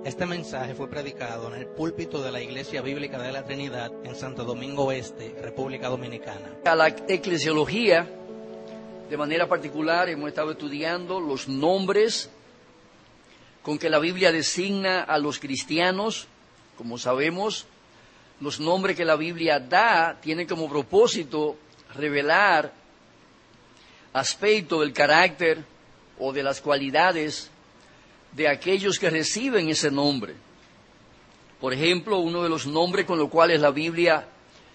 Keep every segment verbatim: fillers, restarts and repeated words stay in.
Este mensaje fue predicado en el púlpito de la Iglesia Bíblica de la Trinidad en Santo Domingo Este, República Dominicana. A la eclesiología, de manera particular, hemos estado estudiando los nombres con que la Biblia designa a los cristianos. Como sabemos, los nombres que la Biblia da tienen como propósito revelar aspectos del carácter o de las cualidades de aquellos que reciben ese nombre. Por ejemplo, uno de los nombres con los cuales la Biblia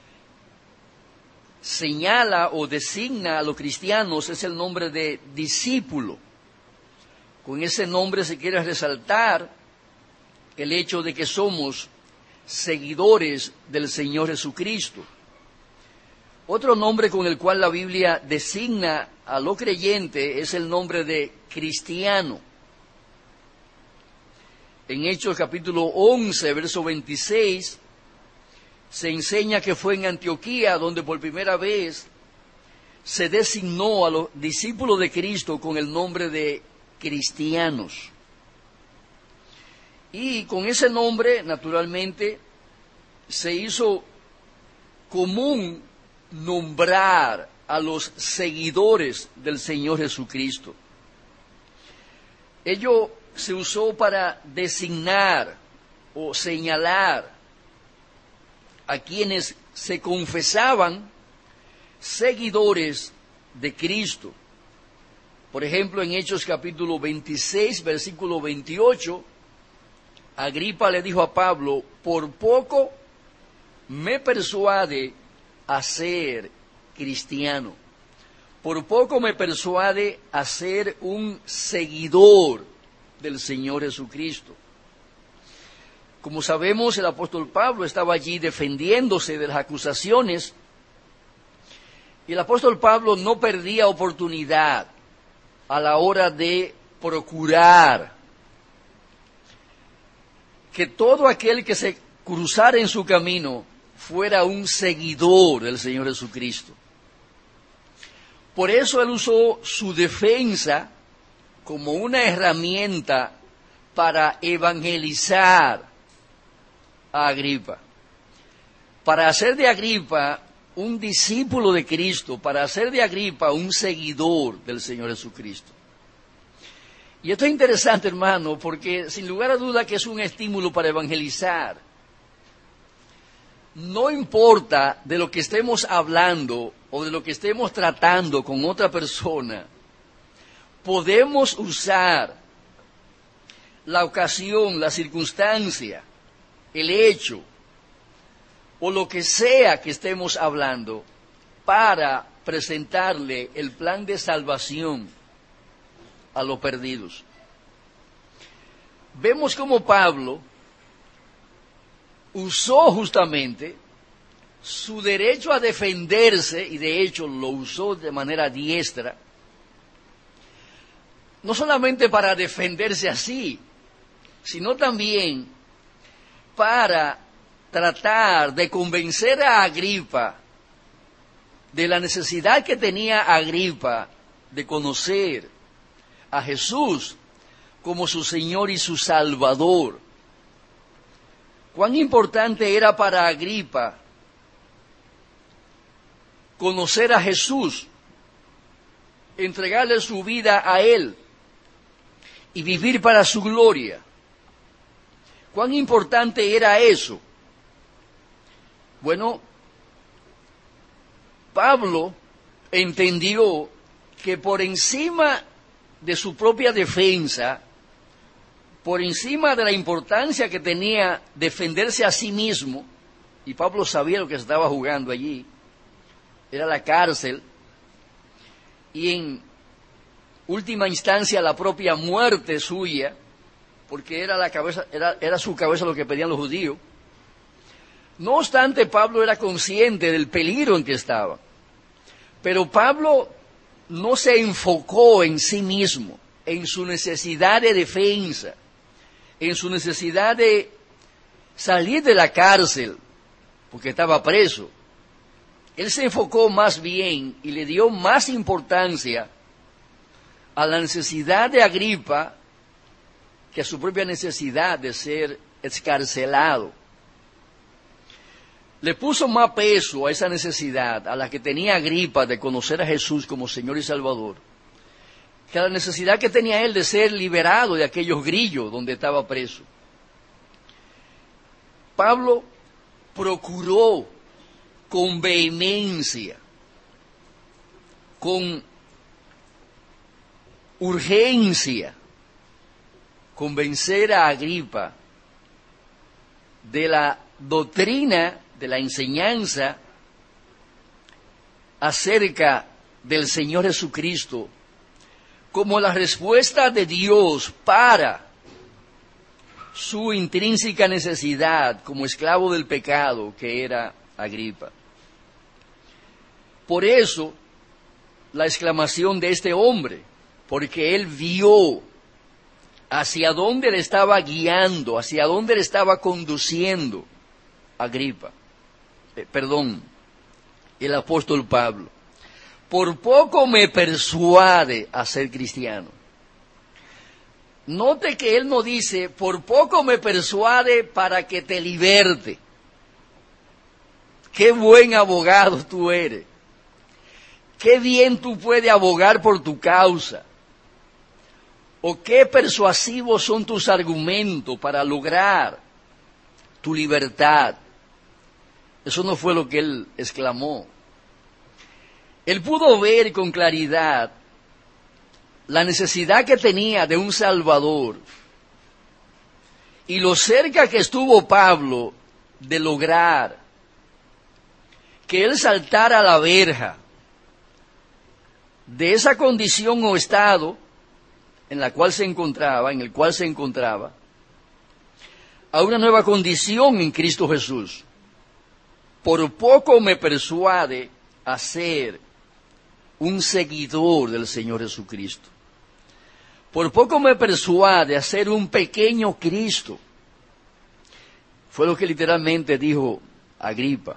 señala o designa a los cristianos es el nombre de discípulo. Con ese nombre se quiere resaltar el hecho de que somos seguidores del Señor Jesucristo. Otro nombre con el cual la Biblia designa a los creyentes es el nombre de cristiano. En Hechos capítulo once, verso veintiséis, se enseña que fue en Antioquía donde por primera vez se designó a los discípulos de Cristo con el nombre de cristianos. Y con ese nombre, naturalmente, se hizo común nombrar a los seguidores del Señor Jesucristo. Ello se usó para designar o señalar a quienes se confesaban seguidores de Cristo. Por ejemplo, en Hechos capítulo veintiséis, versículo veintiocho, Agripa le dijo a Pablo: por poco me persuade a ser cristiano, por poco me persuade a ser un seguidor del Señor Jesucristo. Como sabemos, el apóstol Pablo estaba allí defendiéndose de las acusaciones, y el apóstol Pablo no perdía oportunidad a la hora de procurar que todo aquel que se cruzara en su camino fuera un seguidor del Señor Jesucristo. Por eso él usó su defensa como una herramienta para evangelizar a Agripa, para hacer de Agripa un discípulo de Cristo, para hacer de Agripa un seguidor del Señor Jesucristo. Y esto es interesante, hermano, porque sin lugar a duda que es un estímulo para evangelizar. No importa de lo que estemos hablando o de lo que estemos tratando con otra persona, podemos usar la ocasión, la circunstancia, el hecho o lo que sea que estemos hablando para presentarle el plan de salvación a los perdidos. Vemos cómo Pablo usó justamente su derecho a defenderse, y de hecho lo usó de manera diestra, no solamente para defenderse así, sino también para tratar de convencer a Agripa de la necesidad que tenía Agripa de conocer a Jesús como su Señor y su Salvador. Cuán importante era para Agripa conocer a Jesús, entregarle su vida a Él y vivir para su gloria. ¿Cuán importante era eso? Bueno, Pablo entendió que por encima de su propia defensa, por encima de la importancia que tenía defenderse a sí mismo, y Pablo sabía lo que se estaba jugando allí, era la cárcel, y en última instancia la propia muerte suya, porque era la cabeza, era, era su cabeza lo que pedían los judíos. No obstante, Pablo era consciente del peligro en que estaba, pero Pablo no se enfocó en sí mismo, en su necesidad de defensa, en su necesidad de salir de la cárcel, porque estaba preso. Él se enfocó más bien y le dio más importancia a la necesidad de Agripa que a su propia necesidad de ser excarcelado. Le puso más peso a esa necesidad, a la que tenía Agripa de conocer a Jesús como Señor y Salvador, que a la necesidad que tenía él de ser liberado de aquellos grillos donde estaba preso. Pablo procuró con vehemencia, con urgencia, convencer a Agripa de la doctrina, de la enseñanza acerca del Señor Jesucristo como la respuesta de Dios para su intrínseca necesidad como esclavo del pecado que era Agripa. Por eso, la exclamación de este hombre, porque él vio hacia dónde le estaba guiando, hacia dónde le estaba conduciendo Agripa, eh, perdón, el apóstol Pablo. Por poco me persuade a ser cristiano. Note que él no dice, por poco me persuade para que te liberte. Qué buen abogado tú eres. Qué bien tú puedes abogar por tu causa. O qué persuasivos son tus argumentos para lograr tu libertad. Eso no fue lo que él exclamó. Él pudo ver con claridad la necesidad que tenía de un Salvador y lo cerca que estuvo Pablo de lograr que él saltara a la verja de esa condición o estado en la cual se encontraba, en el cual se encontraba, a una nueva condición en Cristo Jesús. Por poco me persuade a ser un seguidor del Señor Jesucristo. Por poco me persuade a ser un pequeño Cristo. Fue lo que literalmente dijo Agripa.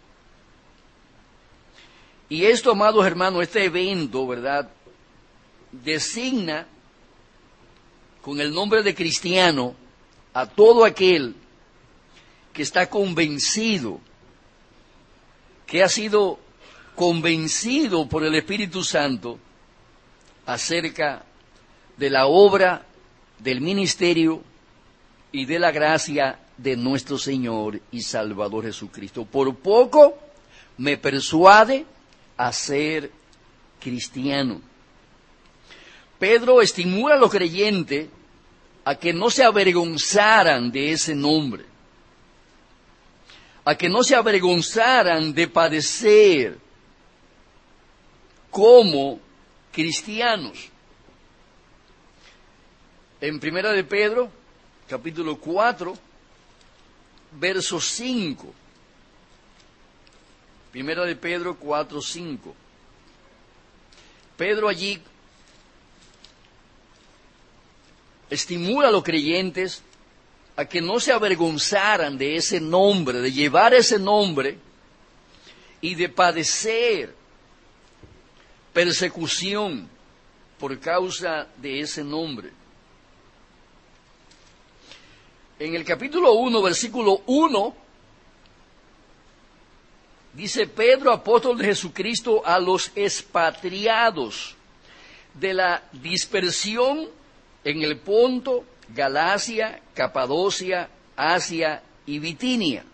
Y esto, amados hermanos, este evento, ¿verdad?, designa con el nombre de cristiano a todo aquel que está convencido, que ha sido convencido por el Espíritu Santo acerca de la obra, del ministerio y de la gracia de nuestro Señor y Salvador Jesucristo. Por poco me persuade a ser cristiano. Pedro estimula a los creyentes a que no se avergonzaran de ese nombre, a que no se avergonzaran de padecer como cristianos. En Primera de Pedro, capítulo cuatro, verso cinco. Primera de Pedro cuatro, cinco. Pedro allí estimula a los creyentes a que no se avergonzaran de ese nombre, de llevar ese nombre y de padecer persecución por causa de ese nombre. En el capítulo uno, versículo uno, dice Pedro, apóstol de Jesucristo, a los expatriados de la dispersión en el Ponto, Galacia, Capadocia, Asia y Bitinia.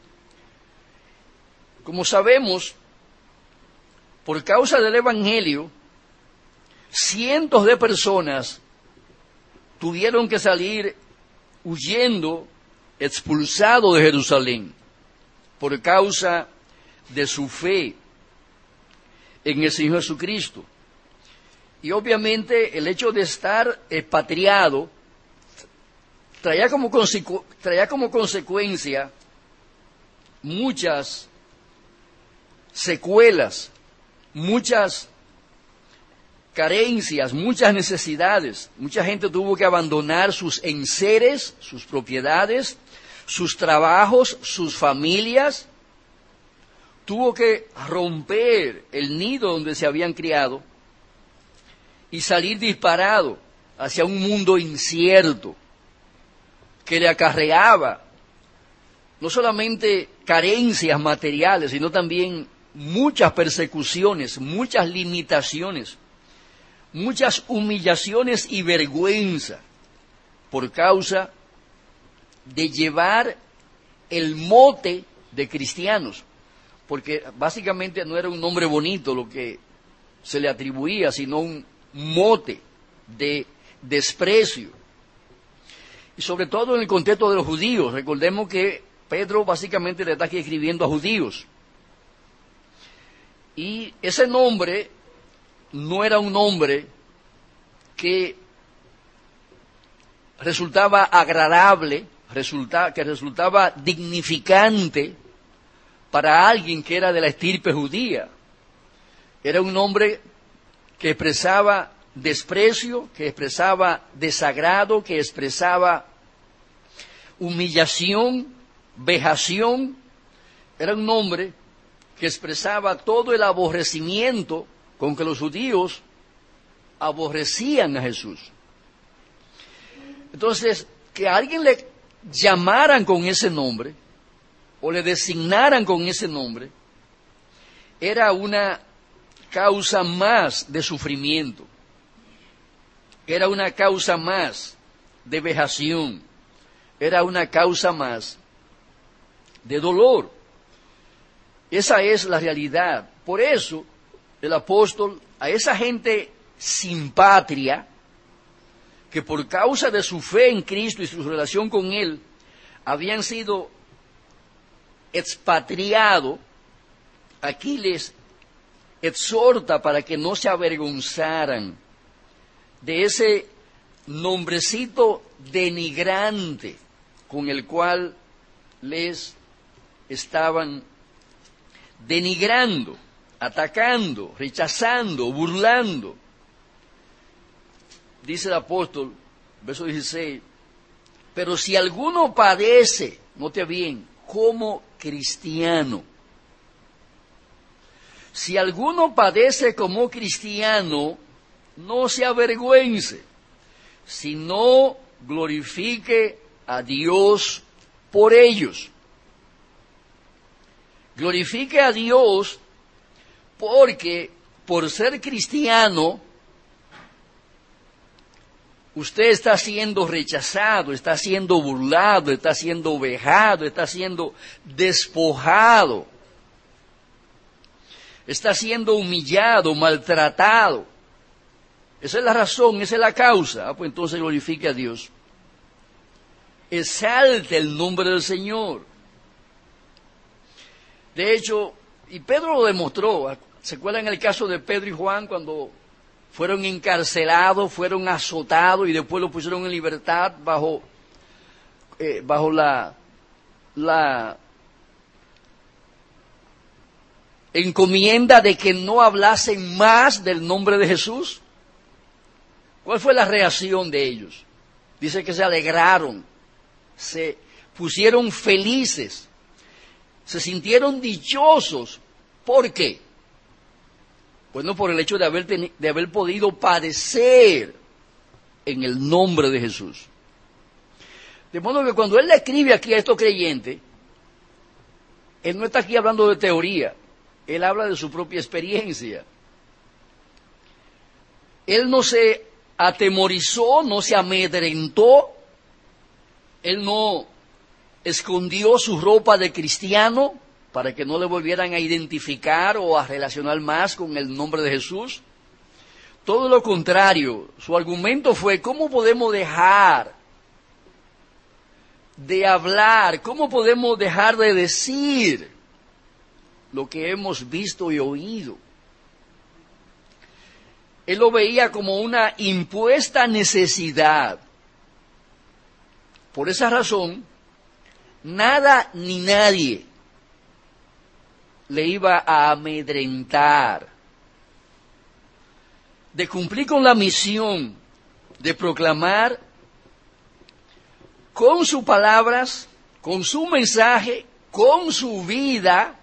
Como sabemos, por causa del Evangelio, cientos de personas tuvieron que salir huyendo, expulsados de Jerusalén, por causa de su fe en el Señor Jesucristo. Y obviamente el hecho de estar expatriado traía como, consecu- traía como consecuencia muchas secuelas, muchas carencias, muchas necesidades. Mucha gente tuvo que abandonar sus enseres, sus propiedades, sus trabajos, sus familias. Tuvo que romper el nido donde se habían criado y salir disparado hacia un mundo incierto, que le acarreaba no solamente carencias materiales, sino también muchas persecuciones, muchas limitaciones, muchas humillaciones y vergüenza por causa de llevar el mote de cristianos, porque básicamente no era un nombre bonito lo que se le atribuía, sino un mote de desprecio. Y sobre todo en el contexto de los judíos. Recordemos que Pedro básicamente le está aquí escribiendo a judíos. Y ese nombre no era un nombre que resultaba agradable, resulta, que resultaba dignificante para alguien que era de la estirpe judía. Era un nombre que expresaba desprecio, que expresaba desagrado, que expresaba humillación, vejación. Era un nombre que expresaba todo el aborrecimiento con que los judíos aborrecían a Jesús. Entonces, que a alguien le llamaran con ese nombre, o le designaran con ese nombre, era una causa más de sufrimiento, era una causa más de vejación, era una causa más de dolor. Esa es la realidad. Por eso, el apóstol, a esa gente sin patria, que por causa de su fe en Cristo y su relación con Él, habían sido expatriados, aquí les exhorta para que no se avergonzaran de ese nombrecito denigrante con el cual les estaban denigrando, atacando, rechazando, burlando. Dice el apóstol, verso dieciséis, pero si alguno padece, note bien, como cristiano, si alguno padece como cristiano, no se avergüence, sino glorifique a Dios por ellos. Glorifique a Dios porque por ser cristiano, usted está siendo rechazado, está siendo burlado, está siendo vejado, está siendo despojado, está siendo humillado, maltratado. Esa es la razón, esa es la causa. Ah, pues entonces glorifique a Dios. Exalte el nombre del Señor. De hecho, y Pedro lo demostró. ¿Se acuerdan el caso de Pedro y Juan cuando fueron encarcelados, fueron azotados y después lo pusieron en libertad bajo, eh, bajo la, la encomienda de que no hablasen más del nombre de Jesús? ¿Cuál fue la reacción de ellos? Dice que se alegraron, se pusieron felices, se sintieron dichosos. ¿Por qué? Bueno, por el hecho de haber, teni- de haber podido padecer en el nombre de Jesús. De modo que cuando él le escribe aquí a estos creyentes, él no está aquí hablando de teoría, él habla de su propia experiencia. Él no se atemorizó, no se amedrentó, él no escondió su ropa de cristiano para que no le volvieran a identificar o a relacionar más con el nombre de Jesús. Todo lo contrario, su argumento fue: ¿cómo podemos dejar de hablar? ¿Cómo podemos dejar de decir lo que hemos visto y oído? Él lo veía como una impuesta necesidad. Por esa razón, nada ni nadie le iba a amedrentar de cumplir con la misión de proclamar con sus palabras, con su mensaje, con su vida,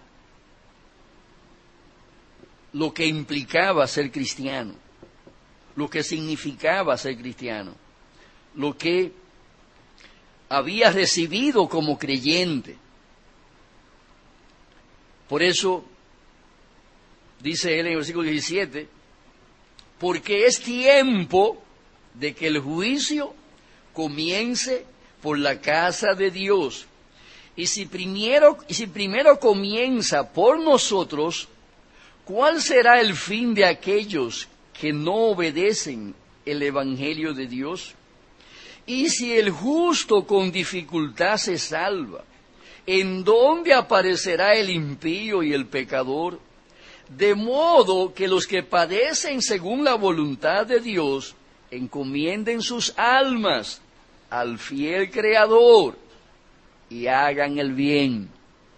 lo que implicaba ser cristiano, lo que significaba ser cristiano, lo que había recibido como creyente. Por eso, dice él en el versículo diecisiete, porque es tiempo de que el juicio comience por la casa de Dios. Y si primero, y si primero comienza por nosotros, ¿cuál será el fin de aquellos que no obedecen el Evangelio de Dios? Y si el justo con dificultad se salva, ¿en dónde aparecerá el impío y el pecador? De modo que los que padecen según la voluntad de Dios encomienden sus almas al fiel Creador y hagan el bien.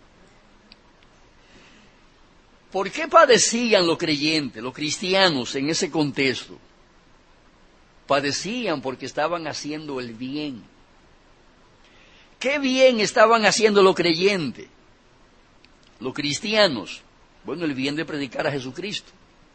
¿Por qué padecían los creyentes, los cristianos en ese contexto? Padecían porque estaban haciendo el bien. ¿Qué bien estaban haciendo los creyentes? Los cristianos. Bueno, el bien de predicar a Jesucristo.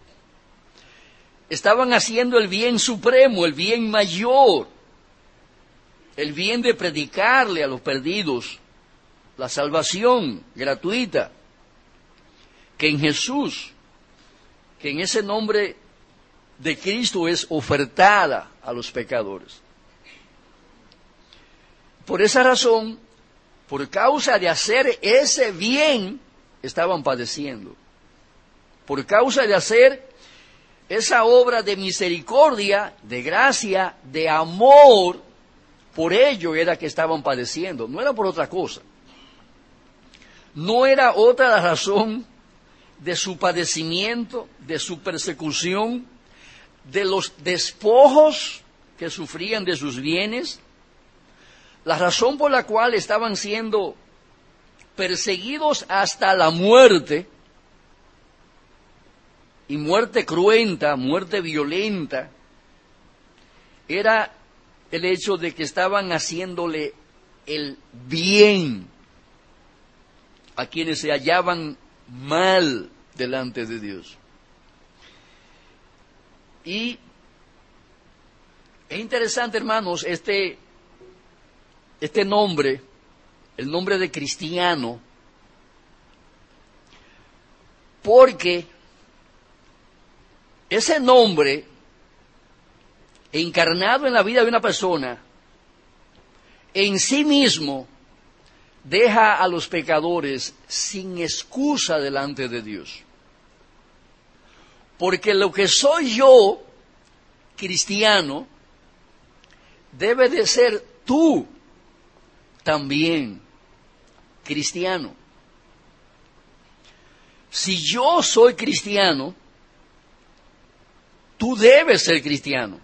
Estaban haciendo el bien supremo, el bien mayor. El bien de predicarle a los perdidos la salvación gratuita. Que en Jesús, que en ese nombre de Cristo es ofertada a los pecadores. Por esa razón, por causa de hacer ese bien, estaban padeciendo. Por causa de hacer esa obra de misericordia, de gracia, de amor, por ello era que estaban padeciendo. No era por otra cosa. No era otra la razón de su padecimiento, de su persecución, de los despojos que sufrían de sus bienes, la razón por la cual estaban siendo perseguidos hasta la muerte, y muerte cruenta, muerte violenta, era el hecho de que estaban haciéndole el bien a quienes se hallaban mal delante de Dios. Y es interesante, hermanos, este, este nombre, el nombre de cristiano, porque ese nombre, encarnado en la vida de una persona, en sí mismo deja a los pecadores sin excusa delante de Dios. Porque lo que soy yo, cristiano, debe de ser tú también, cristiano. Si yo soy cristiano, tú debes ser cristiano.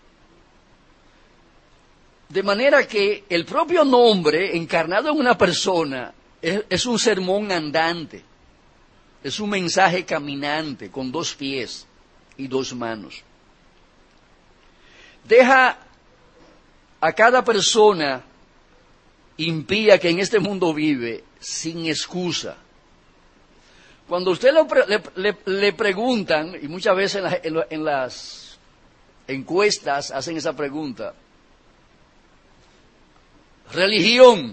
De manera que el propio nombre encarnado en una persona es, es un sermón andante, es un mensaje caminante con dos pies y dos manos. Deja a cada persona impía que en este mundo vive sin excusa. Cuando usted lo pre, le, le, le preguntan, y muchas veces en, la, en, en las encuestas hacen esa pregunta, religión,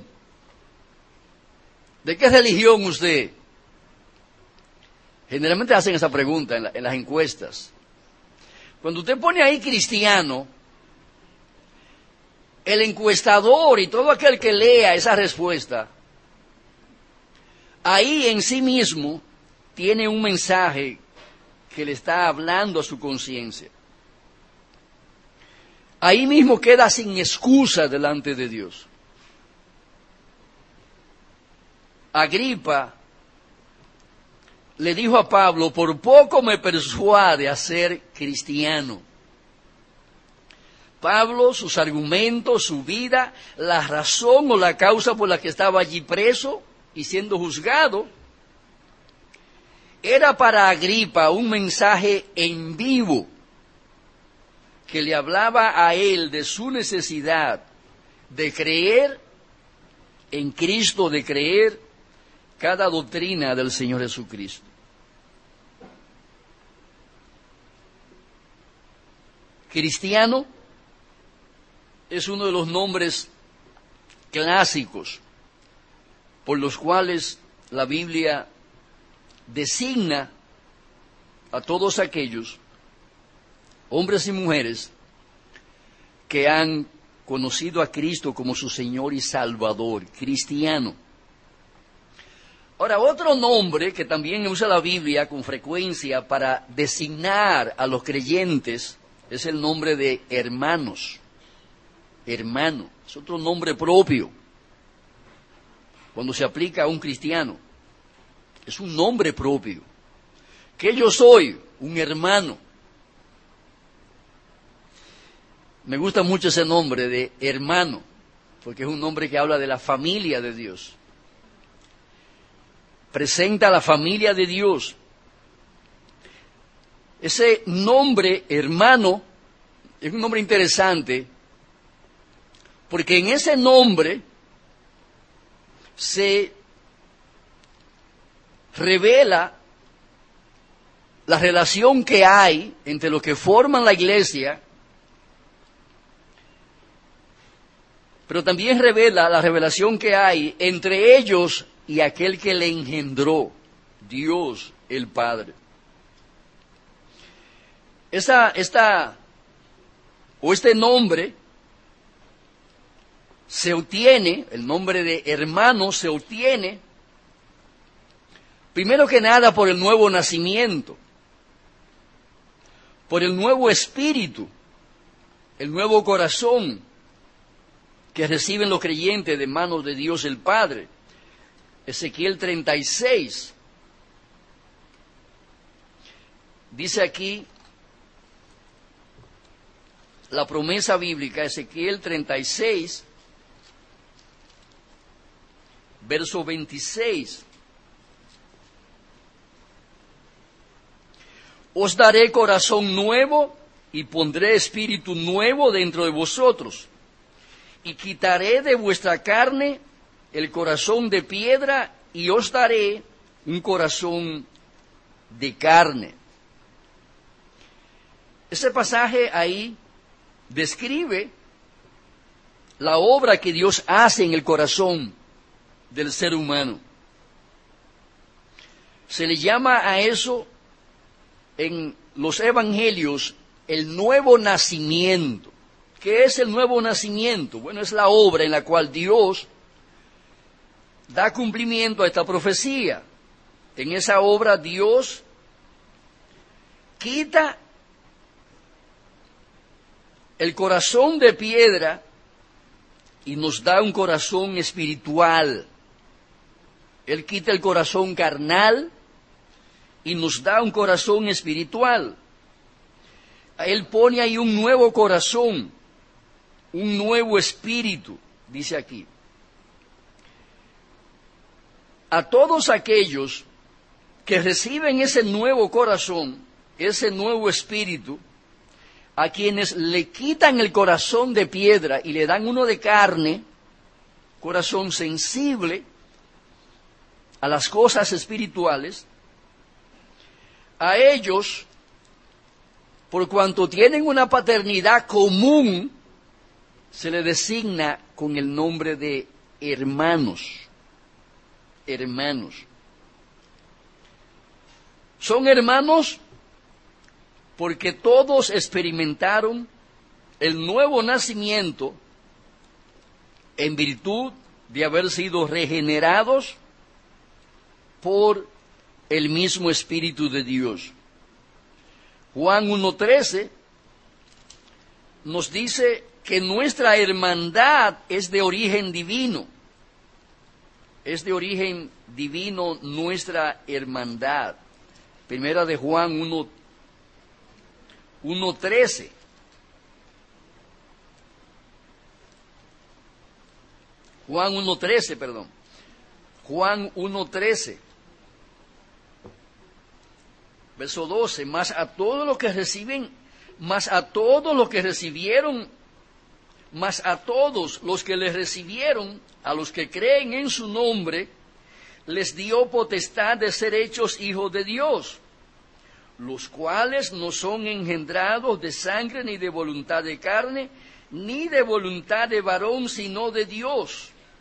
¿de qué religión usted? Generalmente hacen esa pregunta en, la, en las encuestas. Cuando usted pone ahí cristiano, el encuestador y todo aquel que lea esa respuesta, ahí en sí mismo tiene un mensaje que le está hablando a su conciencia. Ahí mismo queda sin excusa delante de Dios. Agripa le dijo a Pablo, por poco me persuade a ser cristiano. Pablo, sus argumentos, su vida, la razón o la causa por la que estaba allí preso y siendo juzgado, era para Agripa un mensaje en vivo que le hablaba a él de su necesidad de creer en Cristo, de creer cada doctrina del Señor Jesucristo. Cristiano es uno de los nombres clásicos por los cuales la Biblia designa a todos aquellos hombres y mujeres que han conocido a Cristo como su Señor y Salvador, cristiano. Ahora, otro nombre que también usa la Biblia con frecuencia para designar a los creyentes es el nombre de hermanos. Hermano, es otro nombre propio cuando se aplica a un cristiano. Es un nombre propio. ¿Qué yo soy? Un hermano. Me gusta mucho ese nombre de hermano, porque es un nombre que habla de la familia de Dios. Presenta a la familia de Dios. Ese nombre, hermano, es un nombre interesante, porque en ese nombre se revela la relación que hay entre los que forman la iglesia, pero también revela la revelación que hay entre ellos y aquel que le engendró, Dios el Padre. Esta, esta, o este nombre se obtiene, el nombre de hermano se obtiene, primero que nada por el nuevo nacimiento, por el nuevo espíritu, el nuevo corazón que reciben los creyentes de manos de Dios el Padre. Ezequiel treinta y seis dice aquí la promesa bíblica, Ezequiel treinta y seis, verso veintiséis. Os daré corazón nuevo y pondré espíritu nuevo dentro de vosotros. Y quitaré de vuestra carne el corazón de piedra y os daré un corazón de carne. Ese pasaje ahí describe la obra que Dios hace en el corazón del ser humano. Se le llama a eso en los evangelios el nuevo nacimiento. ¿Qué es el nuevo nacimiento? Bueno, es la obra en la cual Dios da cumplimiento a esta profecía. En esa obra Dios quita el corazón de piedra y nos da un corazón espiritual. Él quita el corazón carnal y nos da un corazón espiritual. Él pone ahí un nuevo corazón, un nuevo espíritu, dice aquí. A todos aquellos que reciben ese nuevo corazón, ese nuevo espíritu, a quienes le quitan el corazón de piedra y le dan uno de carne, corazón sensible a las cosas espirituales, a ellos, por cuanto tienen una paternidad común, se le designa con el nombre de hermanos. Hermanos. Son hermanos porque todos experimentaron el nuevo nacimiento en virtud de haber sido regenerados por el mismo Espíritu de Dios. Juan uno trece nos dice que nuestra hermandad es de origen divino. Es de origen divino nuestra hermandad. Primera de Juan uno trece. Juan uno trece, perdón. Juan uno trece. Verso doce. Mas a todos los que reciben, mas a todos los que recibieron, mas a todos los que le recibieron, a los que creen en su nombre, les dio potestad de ser hechos hijos de Dios, los cuales no son engendrados de sangre, ni de voluntad de carne, ni de voluntad de varón, sino de Dios.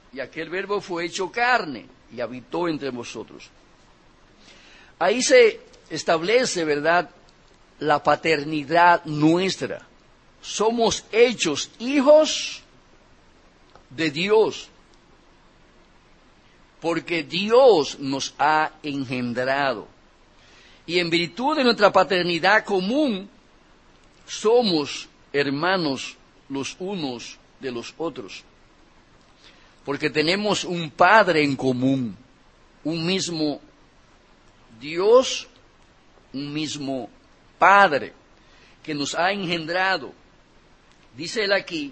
y aquel verbo fue hecho carne y habitó entre vosotros. Ahí se establece, ¿verdad?, la paternidad nuestra. Somos hechos hijos de Dios, porque Dios nos ha engendrado. Y en virtud de nuestra paternidad común, somos hermanos los unos de los otros. Porque tenemos un Padre en común, un mismo Dios, un mismo Padre que nos ha engendrado. Dice él aquí,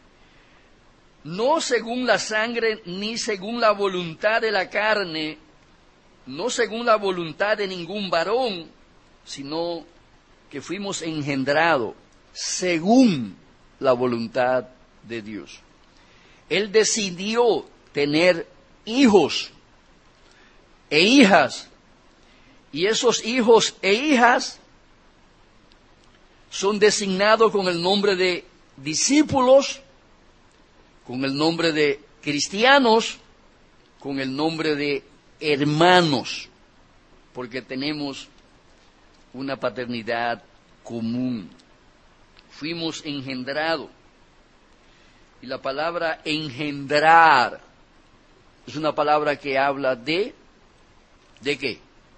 no según la sangre ni según la voluntad de la carne, no según la voluntad de ningún varón, sino que fuimos engendrados según la voluntad de Dios. Él decidió tener hijos e hijas, y esos hijos e hijas son designados con el nombre de discípulos, con el nombre de cristianos, con el nombre de hermanos, porque tenemos una paternidad común. Fuimos engendrados. Y la palabra engendrar es una palabra que habla de, ¿de qué?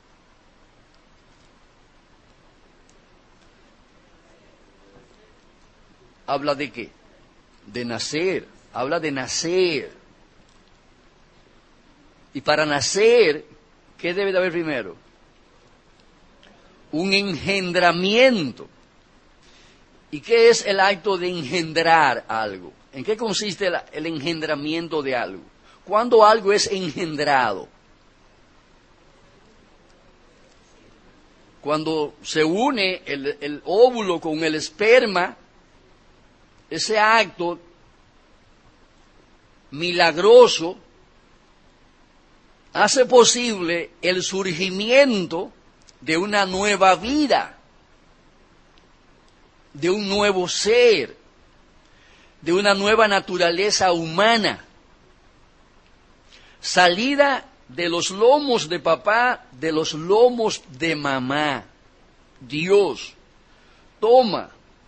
¿Habla de qué? De nacer. Habla de nacer. Y para nacer, ¿qué debe de haber primero? Un engendramiento. ¿Y qué es el acto de engendrar algo? ¿En qué consiste el, el engendramiento de algo? ¿Cuándo algo es engendrado? Cuando se une el, el óvulo con el esperma, ese acto milagroso hace posible el surgimiento de una nueva vida, de un nuevo ser, de una nueva naturaleza humana, salida de los lomos de papá, de los lomos de mamá. Dios toma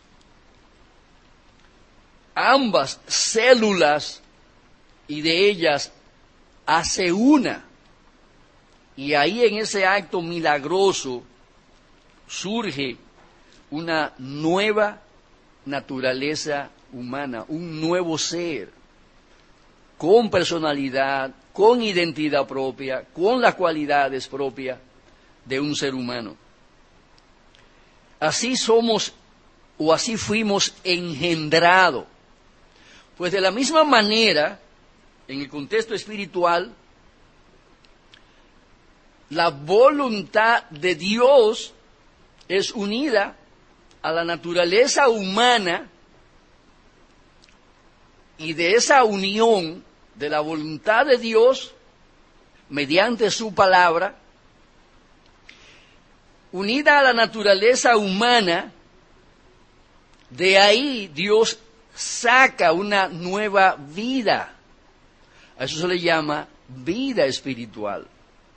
ambas células y de ellas hace una. Y ahí en ese acto milagroso surge una nueva naturaleza humana, un nuevo ser, con personalidad, con identidad propia, con las cualidades propias de un ser humano. Así somos o así fuimos engendrados. Pues de la misma manera, en el contexto espiritual, la voluntad de Dios es unida a la naturaleza humana, y de esa unión de la voluntad de Dios, mediante su palabra, unida a la naturaleza humana, de ahí Dios saca una nueva vida. A eso se le llama vida espiritual.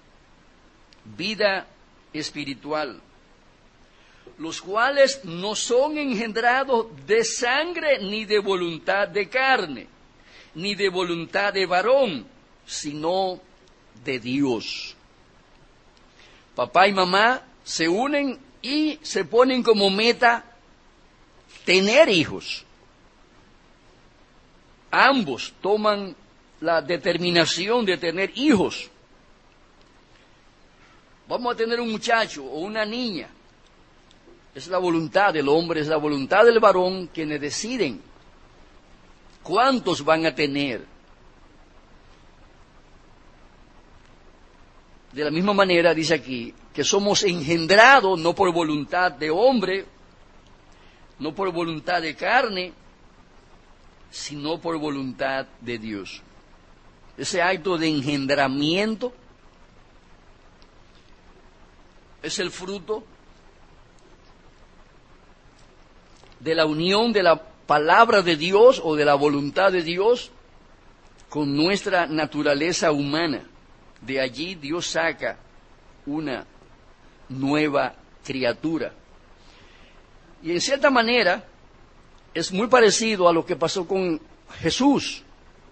Vida espiritual. Los cuales no son engendrados de sangre ni de voluntad de carne, ni de voluntad de varón, sino de Dios. Papá y mamá se unen y se ponen como meta tener hijos. Ambos toman la determinación de tener hijos. Vamos a tener un muchacho o una niña. Es la voluntad del hombre, es la voluntad del varón quienes deciden cuántos van a tener. De la misma manera dice aquí que somos engendrados no por voluntad de hombre, no por voluntad de carne, sino por voluntad de Dios. Ese acto de engendramiento es el fruto de la unión de la palabra de Dios o de la voluntad de Dios con nuestra naturaleza humana. De allí Dios saca una nueva criatura. Y en cierta manera es muy parecido a lo que pasó con Jesús.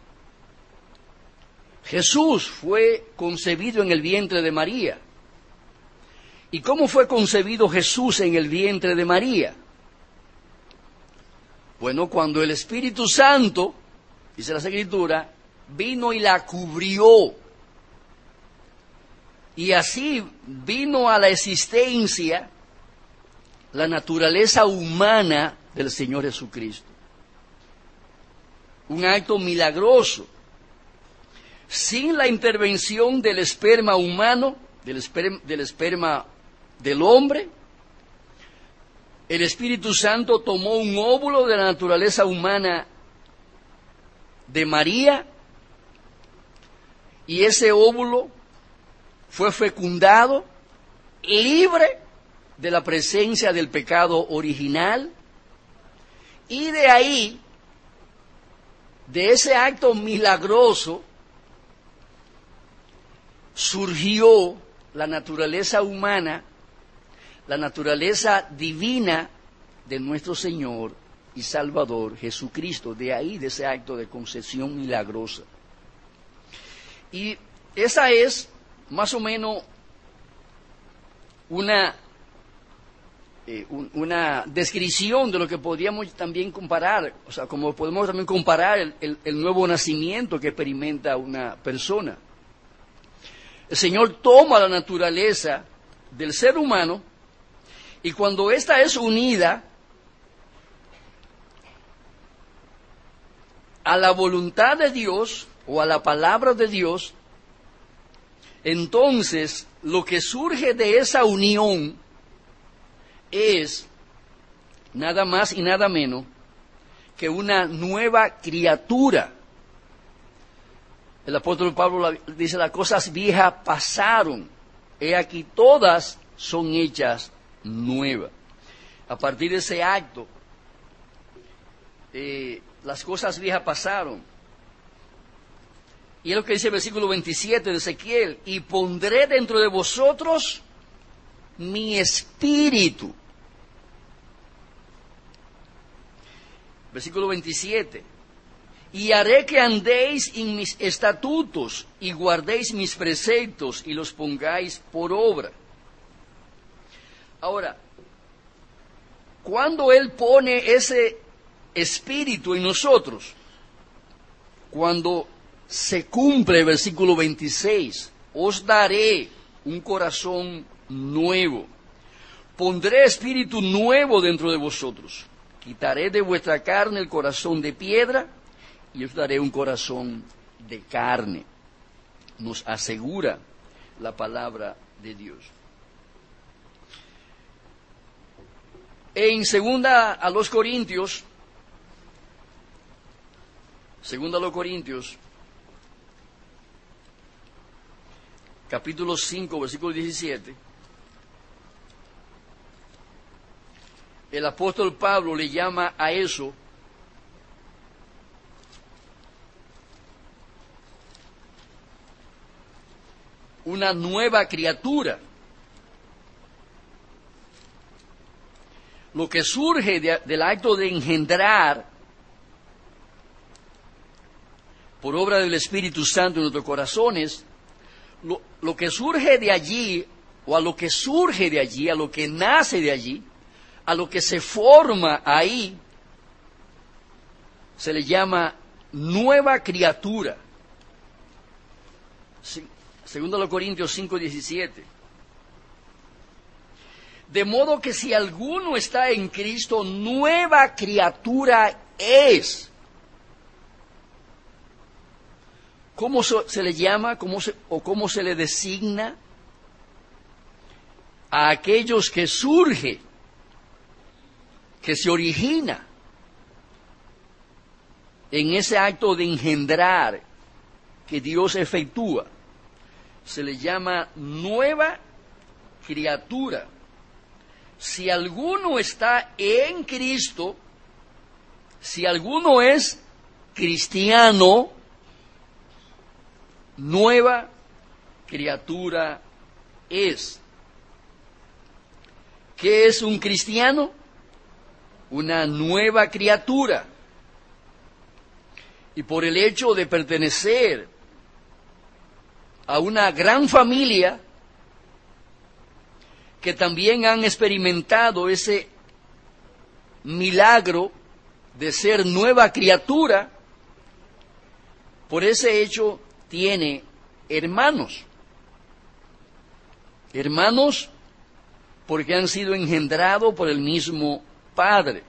Jesús fue concebido en el vientre de María. ¿Y cómo fue concebido Jesús en el vientre de María? Bueno, cuando el Espíritu Santo, dice la Escritura, vino y la cubrió. Y así vino a la existencia la naturaleza humana del Señor Jesucristo. Un acto milagroso. Sin la intervención del esperma humano, del esperma, del esperma del hombre, el Espíritu Santo tomó un óvulo de la naturaleza humana de María, y ese óvulo fue fecundado, libre de la presencia del pecado original, y de ahí, de ese acto milagroso, surgió la naturaleza humana, la naturaleza divina de nuestro Señor y Salvador Jesucristo. De ahí, de ese acto de concepción milagrosa. Y esa es más o menos una, eh, un, una descripción de lo que podríamos también comparar, o sea, como podemos también comparar el, el, el nuevo nacimiento que experimenta una persona. El Señor toma la naturaleza del ser humano, y cuando ésta es unida a la voluntad de Dios o a la palabra de Dios, entonces lo que surge de esa unión es nada más y nada menos que una nueva criatura. El apóstol Pablo dice: las cosas viejas pasaron, he aquí todas son hechas nuevas. A partir de ese acto, eh, las cosas viejas pasaron. Y es lo que dice el versículo veintisiete de Ezequiel: y pondré dentro de vosotros mi espíritu. Versículo veintisiete: y haré que andéis en mis estatutos y guardéis mis preceptos y los pongáis por obra. Ahora, cuando Él pone ese espíritu en nosotros, cuando se cumple el versículo veintiséis, os daré un corazón nuevo, pondré espíritu nuevo dentro de vosotros, quitaré de vuestra carne el corazón de piedra y os daré un corazón de carne. Nos asegura la palabra de Dios. En segunda a los Corintios, segunda a los Corintios, capítulo cinco, versículo diecisiete, el apóstol Pablo le llama a eso una nueva criatura. Lo que surge de, del acto de engendrar por obra del Espíritu Santo en nuestros corazones, lo, lo que surge de allí, o a lo que surge de allí, a lo que nace de allí, a lo que se forma ahí, se le llama nueva criatura. Segundo los Corintios cinco, diecisiete. De modo que si alguno está en Cristo, nueva criatura es. ¿Cómo se le llama cómo se, o cómo se le designa a aquellos que surge, que se origina en ese acto de engendrar que Dios efectúa? Se le llama nueva criatura. Si alguno está en Cristo, si alguno es cristiano, nueva criatura es. ¿Qué es un cristiano? Una nueva criatura. Y por el hecho de pertenecer a una gran familia que también han experimentado ese milagro de ser nueva criatura, por ese hecho tiene hermanos. Hermanos porque han sido engendrados por el mismo Padre.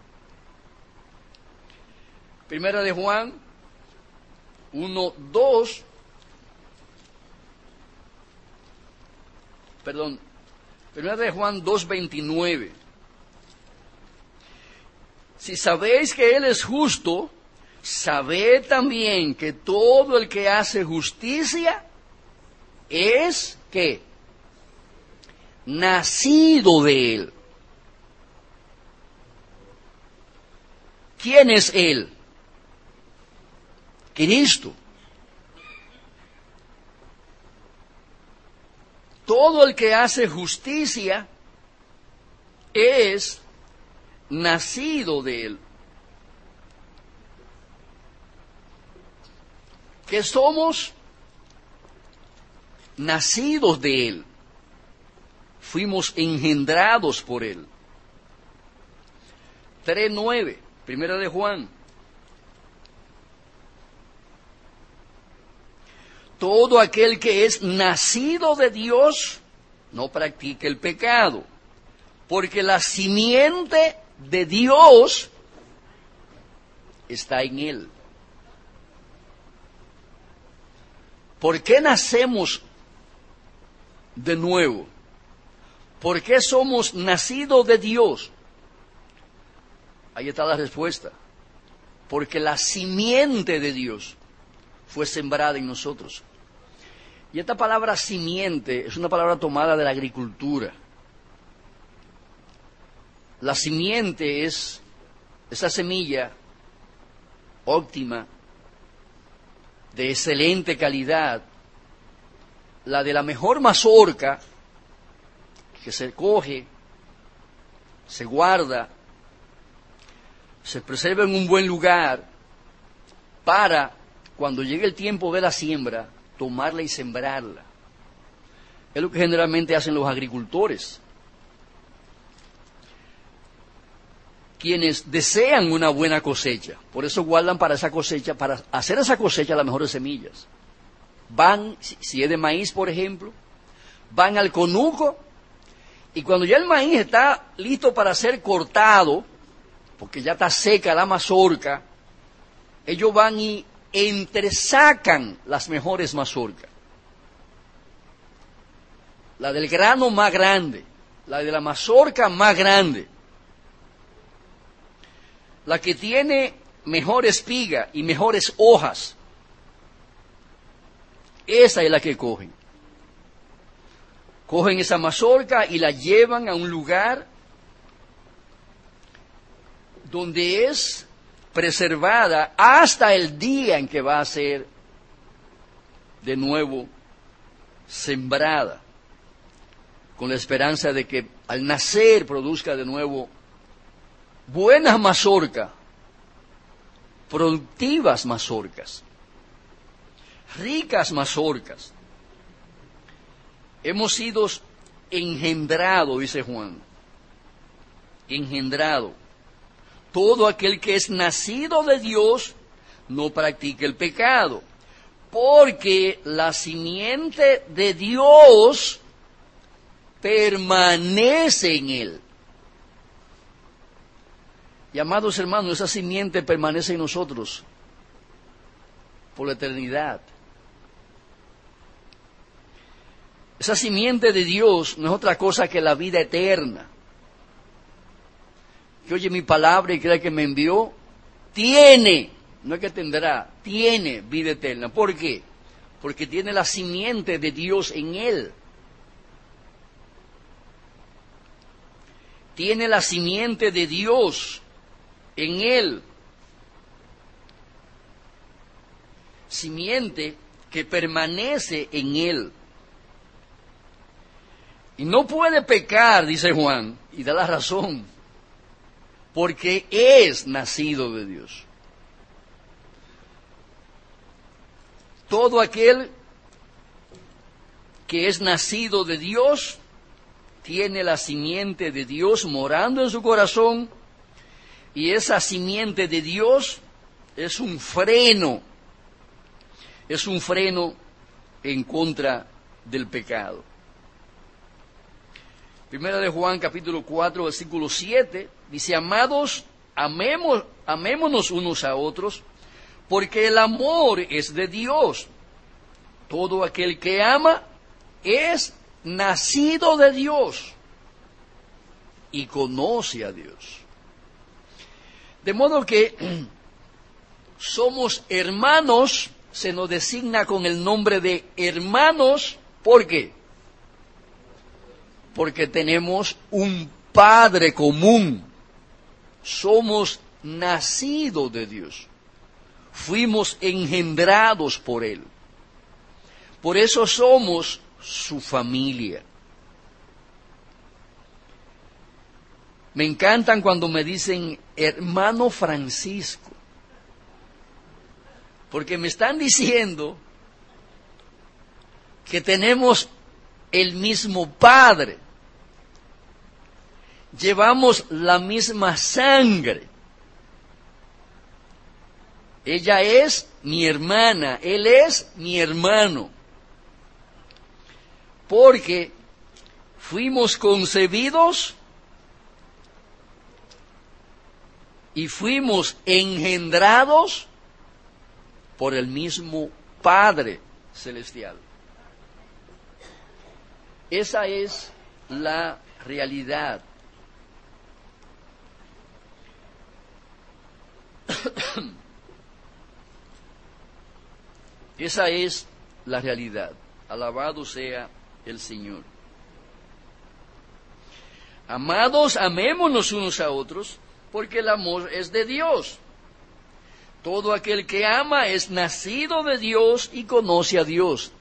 Primera de Juan uno, dos, perdón, Primera de Juan dos, veintinueve. Si sabéis que Él es justo, sabed también que todo el que hace justicia es, ¿qué? Nacido de Él. ¿Quién es Él? Cristo. Todo el que hace justicia es nacido de Él. ¿Qué somos? Nacidos de Él. Fuimos engendrados por Él. tres nueve, Primera de Juan. Todo aquel que es nacido de Dios no practica el pecado, porque la simiente de Dios está en Él. ¿Por qué nacemos de nuevo? ¿Por qué somos nacidos de Dios? Ahí está la respuesta. Porque la simiente de Dios fue sembrada en nosotros. Y esta palabra simiente es una palabra tomada de la agricultura. La simiente es esa semilla óptima, de excelente calidad, la de la mejor mazorca, que se coge, se guarda, se preserva en un buen lugar, para, cuando llegue el tiempo de la siembra, tomarla y sembrarla. Es lo que generalmente hacen los agricultores, quienes desean una buena cosecha. Por eso guardan para esa cosecha, para hacer esa cosecha las mejores semillas. Van, si es de maíz, por ejemplo, van al conuco, y cuando ya el maíz está listo para ser cortado, porque ya está seca la mazorca, ellos van y entresacan las mejores mazorcas. La del grano más grande, la de la mazorca más grande, la que tiene mejor espiga y mejores hojas, esa es la que cogen. Cogen esa mazorca y la llevan a un lugar donde es preservada hasta el día en que va a ser de nuevo sembrada, con la esperanza de que al nacer produzca de nuevo buenas mazorcas, productivas mazorcas, ricas mazorcas. Hemos sido engendrados, dice Juan, engendrado. Todo aquel que es nacido de Dios no practica el pecado, porque la simiente de Dios permanece en él. Y amados hermanos, esa simiente permanece en nosotros por la eternidad. Esa simiente de Dios no es otra cosa que la vida eterna. Que oye mi palabra y cree que me envió, tiene, no es que tendrá, tiene vida eterna. ¿Por qué? Porque tiene la simiente de Dios en él. Tiene la simiente de Dios en él. Simiente que permanece en él. Y no puede pecar, dice Juan, y da la razón, porque es nacido de Dios. Todo aquel que es nacido de Dios tiene la simiente de Dios morando en su corazón, y esa simiente de Dios es un freno, es un freno en contra del pecado. Primera de Juan, capítulo cuatro, versículo siete, dice: amados, amemos, amémonos unos a otros, porque el amor es de Dios. Todo aquel que ama es nacido de Dios y conoce a Dios. De modo que somos hermanos, se nos designa con el nombre de hermanos. ¿Por qué? Porque tenemos un Padre común. Somos nacidos de Dios. Fuimos engendrados por Él. Por eso somos su familia. Me encantan cuando me dicen hermano Francisco, porque me están diciendo que tenemos el mismo Padre, llevamos la misma sangre. Ella es mi hermana, él es mi hermano, porque fuimos concebidos y fuimos engendrados por el mismo Padre Celestial. Esa es la realidad. Esa es la realidad. Alabado sea el Señor. Amados, amémonos unos a otros, porque el amor es de Dios. Todo aquel que ama es nacido de Dios y conoce a Dios.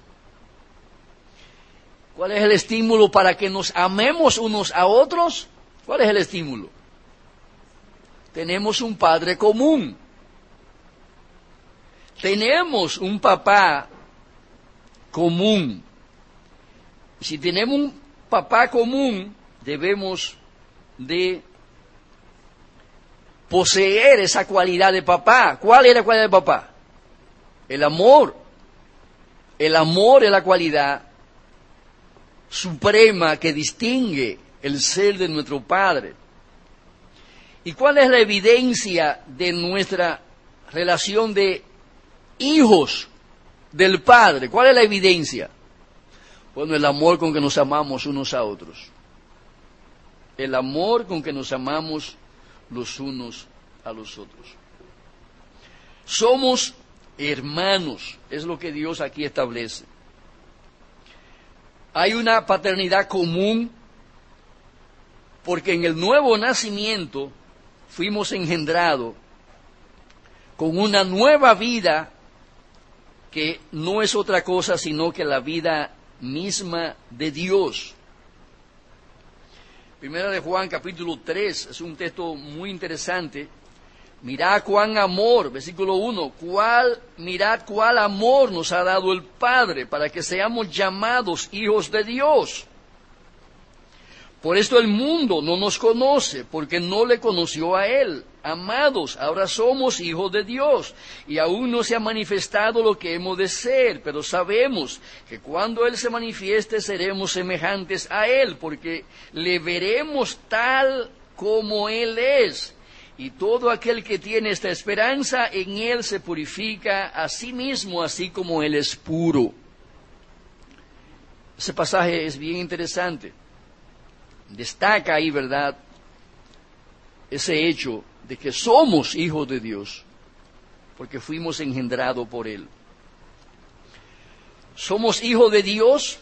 ¿Cuál es el estímulo para que nos amemos unos a otros? ¿Cuál es el estímulo? Tenemos un Padre común. Tenemos un papá común. Y si tenemos un papá común, debemos de poseer esa cualidad de papá. ¿Cuál es la cualidad de papá? El amor. El amor es la cualidad suprema que distingue el ser de nuestro Padre. ¿Y cuál es la evidencia de nuestra relación de hijos del Padre? ¿Cuál es la evidencia? Bueno, el amor con que nos amamos unos a otros. El amor con que nos amamos los unos a los otros. Somos hermanos, es lo que Dios aquí establece. Hay una paternidad común, porque en el nuevo nacimiento fuimos engendrados con una nueva vida que no es otra cosa sino que la vida misma de Dios. Primera de Juan, capítulo tres, es un texto muy interesante. Mirad cuán amor, versículo uno, cuál, mirad cuál amor nos ha dado el Padre para que seamos llamados hijos de Dios. Por esto el mundo no nos conoce, porque no le conoció a Él. Amados, ahora somos hijos de Dios, y aún no se ha manifestado lo que hemos de ser, pero sabemos que cuando Él se manifieste seremos semejantes a Él, porque le veremos tal como Él es. Y todo aquel que tiene esta esperanza en Él se purifica a sí mismo, así como Él es puro. Ese pasaje es bien interesante. Destaca ahí, ¿verdad?, ese hecho de que somos hijos de Dios, porque fuimos engendrados por Él. Somos hijos de Dios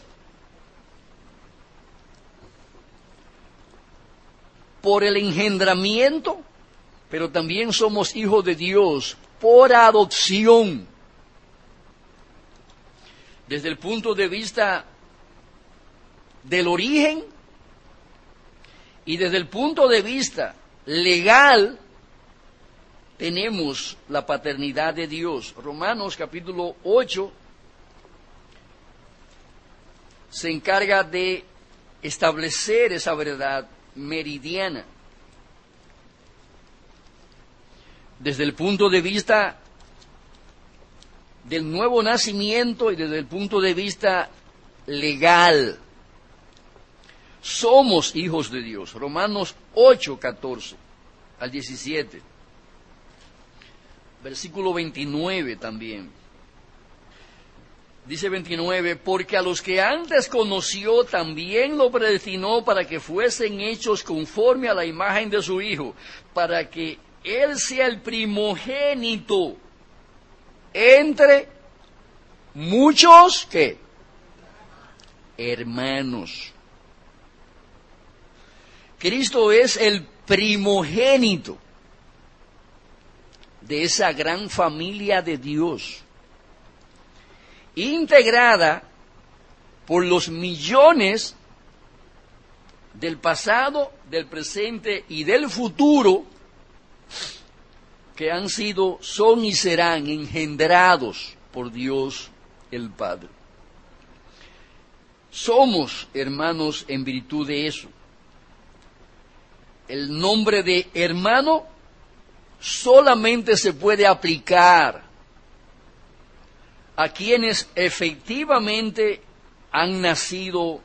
por el engendramiento, pero también somos hijos de Dios por adopción. desde el punto de vista del origen y desde el punto de vista legal, tenemos la paternidad de Dios. Romanos capítulo ocho se encarga de establecer esa verdad meridiana. Desde el punto de vista del nuevo nacimiento y desde el punto de vista legal, somos hijos de Dios. Romanos ocho, catorce al diecisiete. Versículo veintinueve también. Dice veintinueve, porque a los que antes conoció también lo predestinó para que fuesen hechos conforme a la imagen de su Hijo, para que Él sea el primogénito entre muchos, ¿qué? Hermanos. Cristo es el primogénito de esa gran familia de Dios, integrada por los millones del pasado, del presente y del futuro, que han sido, son y serán engendrados por Dios el Padre. Somos hermanos en virtud de eso. El nombre de hermano solamente se puede aplicar a quienes efectivamente han nacido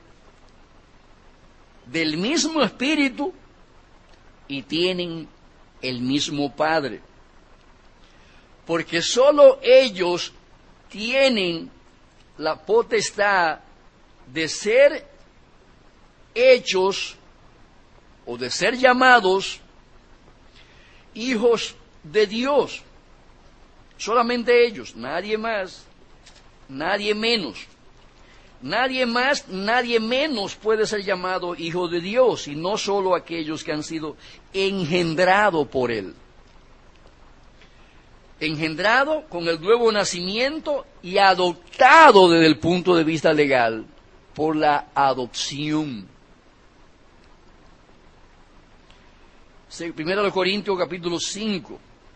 del mismo espíritu y tienen el mismo Padre. Porque solo ellos tienen la potestad de ser hechos o de ser llamados hijos de Dios. Solamente ellos, nadie más, nadie menos. Nadie más, nadie menos puede ser llamado hijo de Dios, y no solo aquellos que han sido engendrados por Él. Engendrado con el nuevo nacimiento y adoptado desde el punto de vista legal por la adopción. Primero de Corintios capítulo cinco.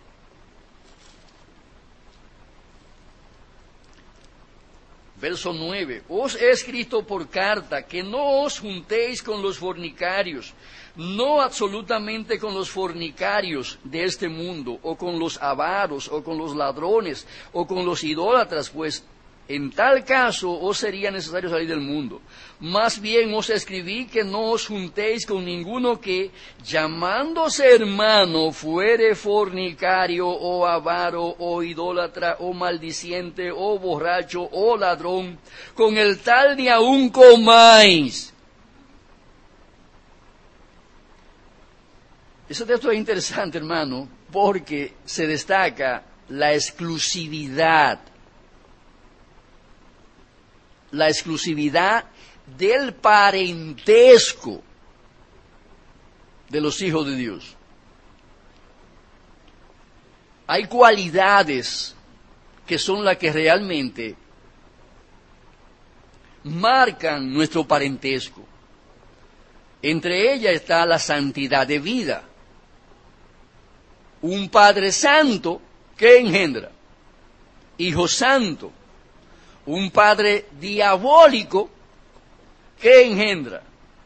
Verso nueve. Os he escrito por carta que no os juntéis con los fornicarios, no absolutamente con los fornicarios de este mundo, o con los avaros, o con los ladrones, o con los idólatras, pues en tal caso os sería necesario salir del mundo. Más bien os escribí que no os juntéis con ninguno que, llamándose hermano, fuere fornicario, o avaro, o idólatra, o maldiciente, o borracho, o ladrón. Con el tal ni aun comáis. Ese texto es interesante, hermano, porque se destaca la exclusividad la exclusividad del parentesco de los hijos de Dios. Hay cualidades que son las que realmente marcan nuestro parentesco. Entre ellas está la santidad de vida. Un Padre Santo que engendra Hijo Santo. Un padre diabólico que engendra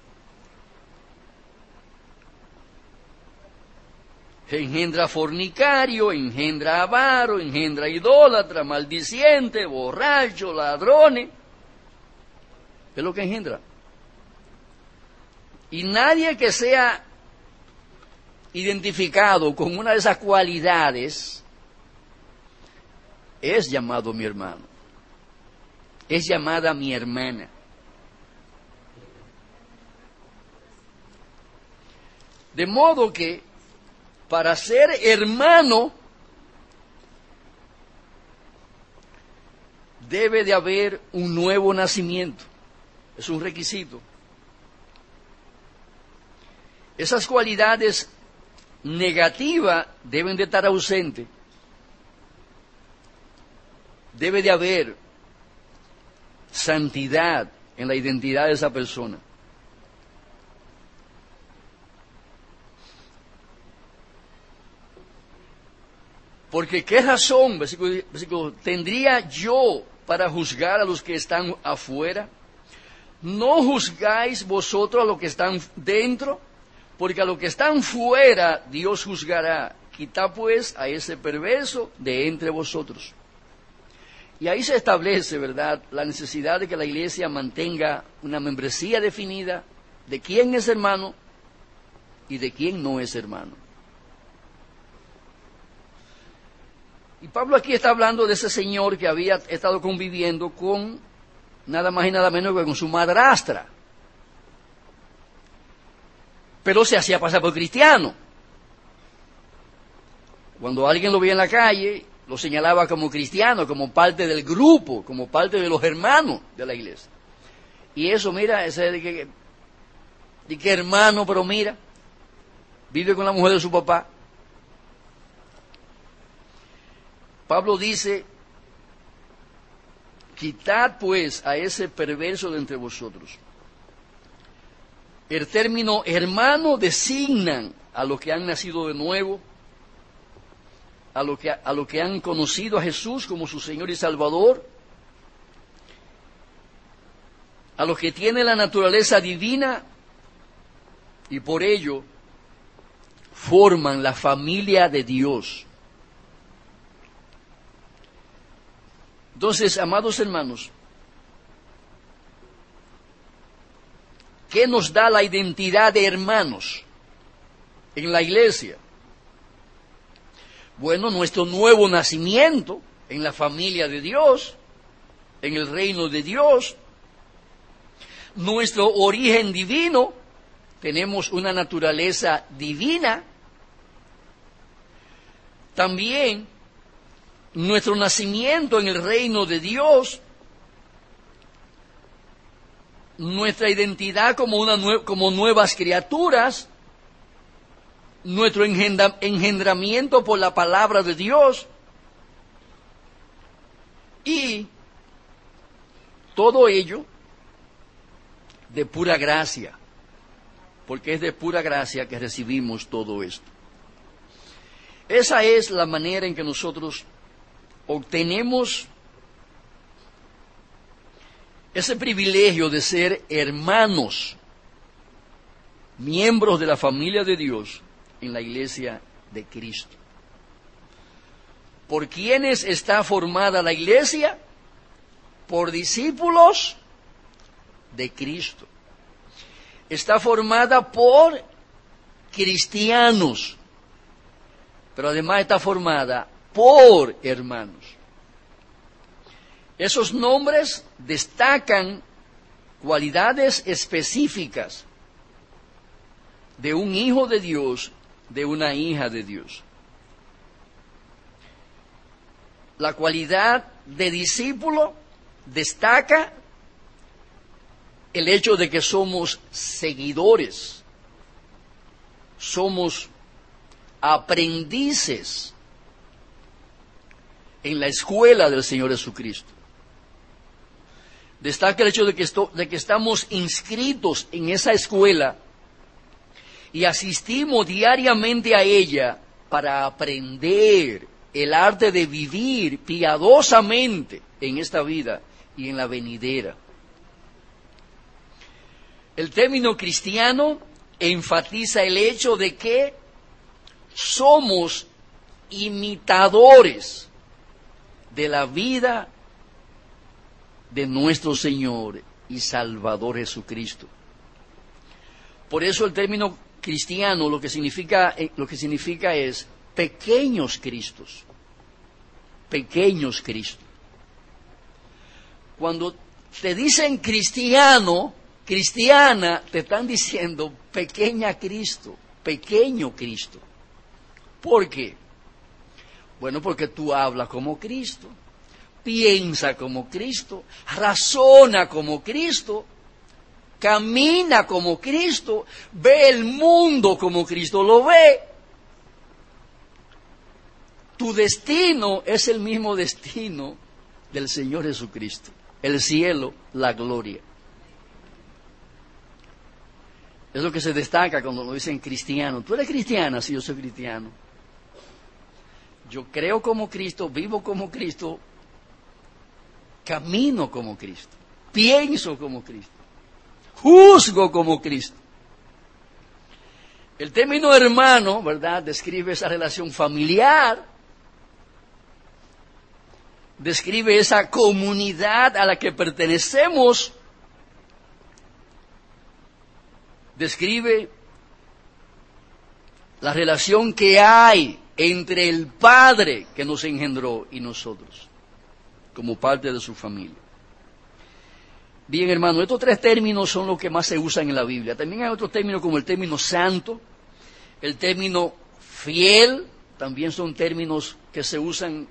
engendra fornicario, engendra avaro, engendra idólatra, maldiciente, borracho, ladrones. Es lo que engendra. Y nadie que sea identificado con una de esas cualidades es llamado mi hermano. Es llamada mi hermana. De modo que, para ser hermano, debe de haber un nuevo nacimiento. Es un requisito. Esas cualidades negativas deben de estar ausentes. Debe de haber santidad en la identidad de esa persona. Porque qué razón, versículo, versículo, tendría yo para juzgar a los que están afuera. ¿No juzgáis vosotros a los que están dentro? Porque a los que están fuera Dios juzgará. Quitad pues a ese perverso de entre vosotros. Y ahí se establece, ¿verdad?, la necesidad de que la iglesia mantenga una membresía definida de quién es hermano y de quién no es hermano. Y Pablo aquí está hablando de ese señor que había estado conviviendo con nada más y nada menos que con su madrastra. Pero se hacía pasar por cristiano. Cuando alguien lo veía en la calle, lo señalaba como cristiano, como parte del grupo, como parte de los hermanos de la iglesia. Y eso, mira, ese de que, de que hermano, pero mira, vive con la mujer de su papá. Pablo dice, quitad pues a ese perverso de entre vosotros. El término hermano designan a los que han nacido de nuevo, a los que, a los que han conocido a Jesús como su Señor y Salvador, a los que tienen la naturaleza divina y por ello forman la familia de Dios. Entonces, amados hermanos, ¿qué nos da la identidad de hermanos en la iglesia? Bueno, nuestro nuevo nacimiento en la familia de Dios, en el reino de Dios, nuestro origen divino, tenemos una naturaleza divina, también nuestro nacimiento en el reino de Dios, nuestra identidad como, una nue- como nuevas criaturas, nuestro engendra- engendramiento por la palabra de Dios, y todo ello de pura gracia, porque es de pura gracia que recibimos todo esto. Esa es la manera en que nosotros obtenemos ese privilegio de ser hermanos, miembros de la familia de Dios en la iglesia de Cristo. ¿Por quiénes está formada la iglesia? Por discípulos de Cristo. Está formada por cristianos, pero además está formada por hermanos. Esos nombres destacan cualidades específicas de un hijo de Dios, de una hija de Dios. La cualidad de discípulo destaca el hecho de que somos seguidores, somos aprendices en la escuela del Señor Jesucristo. Destaca el hecho de que, esto, de que estamos inscritos en esa escuela y asistimos diariamente a ella para aprender el arte de vivir piadosamente en esta vida y en la venidera. El término cristiano enfatiza el hecho de que somos imitadores de la vida de nuestro Señor y Salvador Jesucristo. Por eso el término cristiano lo que significa, lo que significa es pequeños Cristos, pequeños Cristos. Cuando te dicen cristiano, cristiana, te están diciendo pequeña Cristo, pequeño Cristo. ¿Por qué? Bueno, porque tú hablas como Cristo, piensa como Cristo, razona como Cristo, camina como Cristo, ve el mundo como Cristo lo ve. Tu destino es el mismo destino del Señor Jesucristo. el cielo, la gloria. Es lo que se destaca cuando lo dicen cristiano. ¿Tú eres cristiana? Sí, yo soy cristiano. Yo creo como Cristo, vivo como Cristo, camino como Cristo, pienso como Cristo, juzgo como Cristo. El término hermano, ¿verdad?, describe esa relación familiar, describe esa comunidad a la que pertenecemos, describe la relación que hay entre el Padre que nos engendró y nosotros, como parte de su familia. Bien, hermano, estos tres términos son los que más se usan en la Biblia. También hay otros términos como el término santo, el término fiel, también son términos que se usan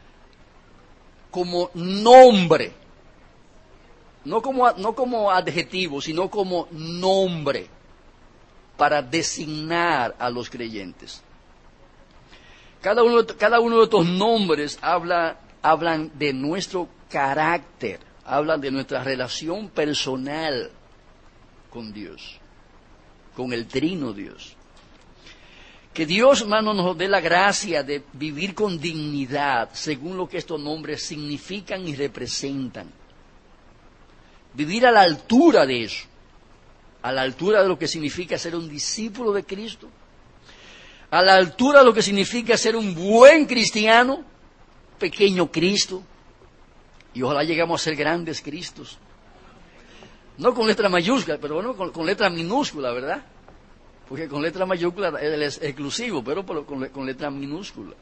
como nombre, no como, no como adjetivo, sino como nombre, para designar a los creyentes. Cada uno, cada uno de estos nombres habla, hablan de nuestro carácter, hablan de nuestra relación personal con Dios, con el Trino Dios. Que Dios, hermano, nos dé la gracia de vivir con dignidad, según lo que estos nombres significan y representan. Vivir a la altura de eso, a la altura de lo que significa ser un discípulo de Cristo, a la altura de lo que significa ser un buen cristiano, pequeño Cristo, y ojalá lleguemos a ser grandes Cristos. No con letra mayúscula, pero bueno, con, con letra minúscula, ¿verdad? Porque con letra mayúscula él es exclusivo, pero con, con letra minúscula.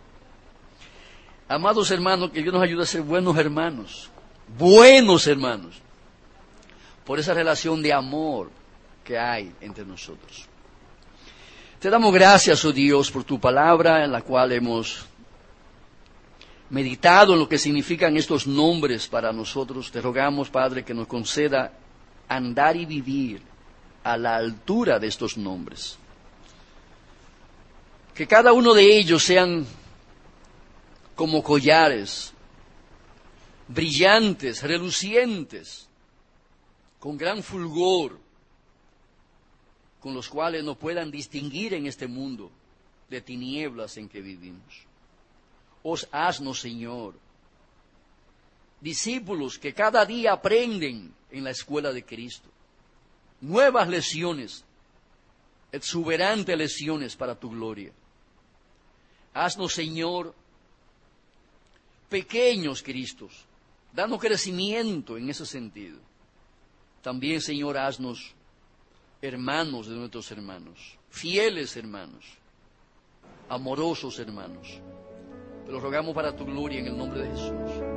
Amados hermanos, que Dios nos ayude a ser buenos hermanos, buenos hermanos, por esa relación de amor que hay entre nosotros. Te damos gracias, oh Dios, por tu palabra en la cual hemos meditado en lo que significan estos nombres para nosotros. Te rogamos, Padre, que nos conceda andar y vivir a la altura de estos nombres. Que cada uno de ellos sean como collares, brillantes, relucientes, con gran fulgor, con los cuales nos puedan distinguir en este mundo de tinieblas en que vivimos. Os haznos, Señor, discípulos que cada día aprenden en la escuela de Cristo, nuevas lecciones, exuberantes lecciones para tu gloria. Haznos, Señor, pequeños Cristos, danos crecimiento en ese sentido. También, Señor, haznos hermanos de nuestros hermanos, fieles hermanos, amorosos hermanos. Te lo rogamos para tu gloria en el nombre de Jesús.